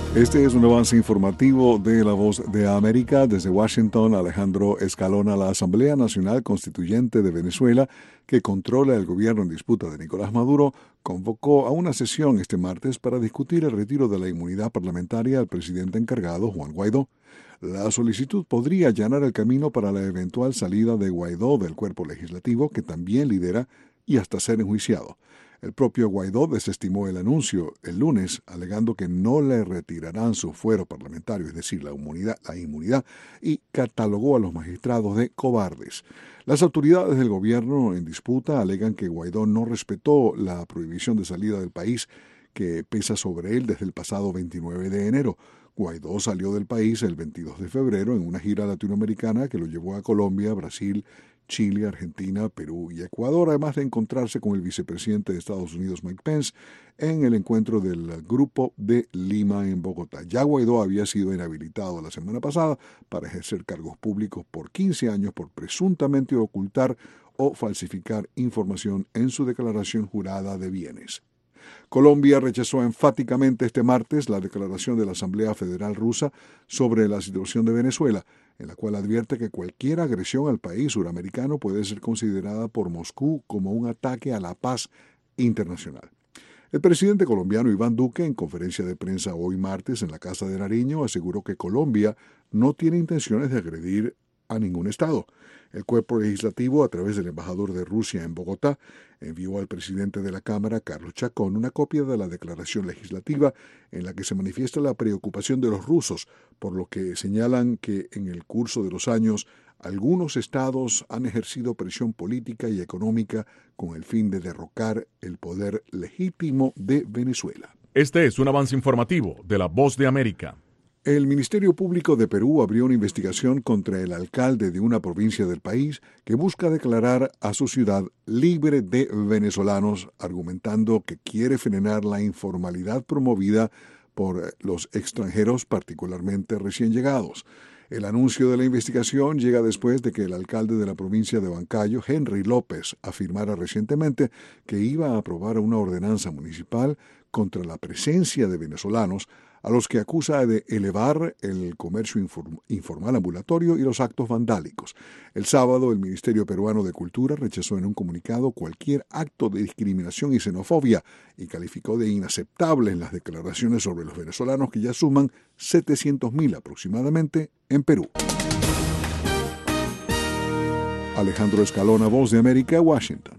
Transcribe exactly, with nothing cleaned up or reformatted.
Este es un avance informativo de La Voz de América. Desde Washington, Alejandro Escalona. La Asamblea Nacional Constituyente de Venezuela, que controla el gobierno en disputa de Nicolás Maduro, convocó a una sesión este martes para discutir el retiro de la inmunidad parlamentaria al presidente encargado, Juan Guaidó. La solicitud podría allanar el camino para la eventual salida de Guaidó del cuerpo legislativo, que también lidera, y hasta ser enjuiciado. El propio Guaidó desestimó el anuncio el lunes, alegando que no le retirarán su fuero parlamentario, es decir, la inmunidad, la inmunidad, y catalogó a los magistrados de cobardes. Las autoridades del gobierno en disputa alegan que Guaidó no respetó la prohibición de salida del país que pesa sobre él desde el pasado veintinueve de enero. Guaidó salió del país el veintidós de febrero en una gira latinoamericana que lo llevó a Colombia, Brasil, Chile, Argentina, Perú y Ecuador, además de encontrarse con el vicepresidente de Estados Unidos, Mike Pence, en el encuentro del Grupo de Lima en Bogotá. Ya Guaidó había sido inhabilitado la semana pasada para ejercer cargos públicos por quince años por presuntamente ocultar o falsificar información en su declaración jurada de bienes. Colombia rechazó enfáticamente este martes la declaración de la Asamblea Federal Rusa sobre la situación de Venezuela, en la cual advierte que cualquier agresión al país suramericano puede ser considerada por Moscú como un ataque a la paz internacional. El presidente colombiano Iván Duque, en conferencia de prensa hoy martes en la Casa de Nariño, aseguró que Colombia no tiene intenciones de agredir a ningún estado. El cuerpo legislativo, a través del embajador de Rusia en Bogotá, envió al presidente de la Cámara, Carlos Chacón, una copia de la declaración legislativa en la que se manifiesta la preocupación de los rusos, por lo que señalan que en el curso de los años algunos estados han ejercido presión política y económica con el fin de derrocar el poder legítimo de Venezuela. Este es un avance informativo de La Voz de América. El Ministerio Público de Perú abrió una investigación contra el alcalde de una provincia del país que busca declarar a su ciudad libre de venezolanos, argumentando que quiere frenar la informalidad promovida por los extranjeros, particularmente recién llegados. El anuncio de la investigación llega después de que el alcalde de la provincia de Huancayo, Henry López, afirmara recientemente que iba a aprobar una ordenanza municipal contra la presencia de venezolanos, a los que acusa de elevar el comercio informal ambulatorio y los actos vandálicos. El sábado, el Ministerio Peruano de Cultura rechazó en un comunicado cualquier acto de discriminación y xenofobia y calificó de inaceptable en las declaraciones sobre los venezolanos, que ya suman setecientos mil aproximadamente en Perú. Alejandro Escalona, Voz de América, Washington.